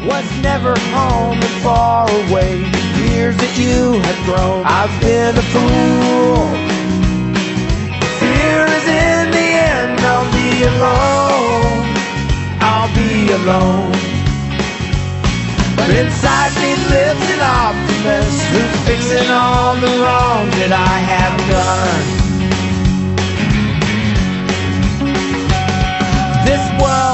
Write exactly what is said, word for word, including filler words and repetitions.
was never home and far away. Years that you had grown, I've been a fool. Fear is in the end, I'll be alone. I'll be alone. But inside me lives an optimist who's fixing all the wrong that I have done. This world